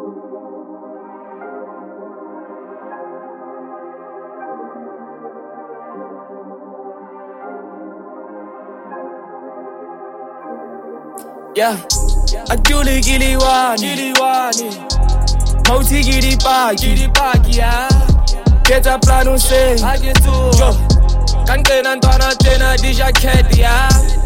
Yeah, Aduli Giliwani, Mauti Gidipaki, yeah. Get a plan on say, I get to Kanken and Donna Tena Dija Ket, yeah.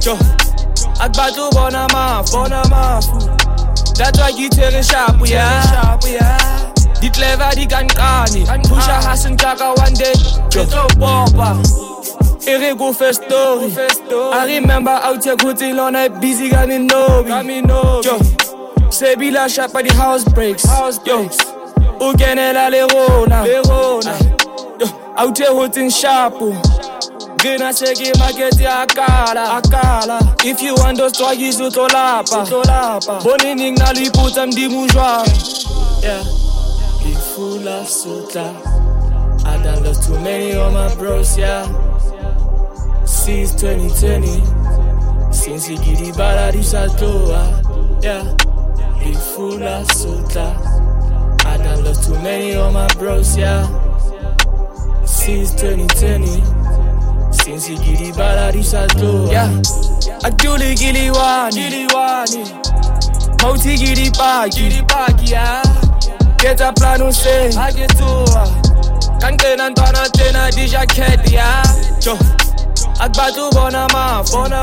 Adbatu Bonama, that's why you tell sharp, yeah. The clever, the Kankani, Pusha Hassan Chaka one day, Joto Papa. Go first story. I remember out here cutting on a busy gun in Nobi. Yo, Sebila shot by the house breaks. Yo, Ugenela Lerona. Yo, out here cutting sharp. Gina segi mageti akala. If you want those twagis utolapa. Bonining na li putam di mujwa. Yeah, be full of sota. I done lost too many of my bros, yeah. Since 2020, since he get the bala di satoa, yeah. Be full of sota. I done lost too many of my bros, yeah. Since 2020, since he get the bala di satoa, yeah. Aduli Giliwani, Mauti Gidipaki, yeah. Get a plan on say, I get to Kanken and Donna Tena Dija Ket, yeah. Adbatu Bonama,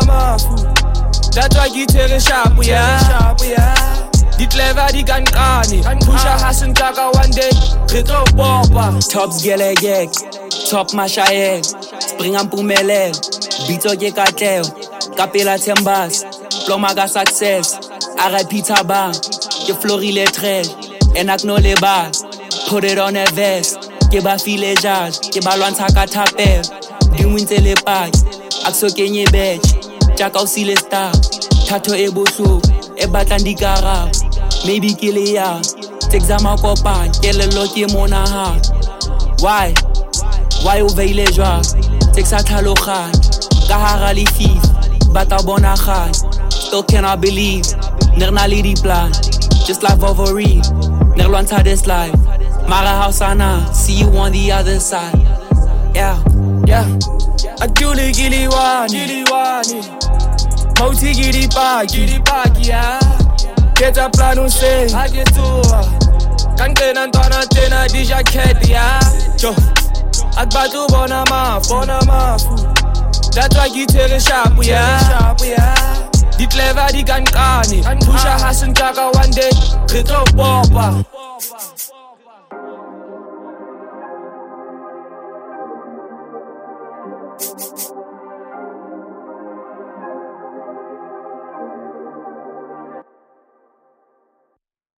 that's why you tell sharp, yeah. The clever, the Kankani, Pusha Hassan Chaka one day, Retro Papa. Tops Gelegek, Top Mashayek, Spring and Pumele, Bito Gekateo, Capella Tembas, Plomaga Success, RIP Taba, Ke Flori Letre, Enakno Leba, put it on a vest, Keba File Jazz, Keba Luantaka Tape. Dimwinte le pak, akso kenye bech, chaka usile star, tato eboso, ebatan di kara, maybe kile ya, texama kopa, kele loki mona ha. Why uveile jwa, texa talo khan, kahara li fif, bata bona khan, still cannot believe, nerna lidi plan, just like Vovori, nerluanta this life, Mara Hausana, see you on the other side, yeah. Aduli Giliwani, Mauti Gidipaki, yeah. Get a plan on say, I get to Kanken and Donna Tena Dija Ket, yeah. Adbatu Bonama, that's why you tell sharp, yeah. The clever, the Kankani, Pusha Hassan Chaka one day, Retro Papa.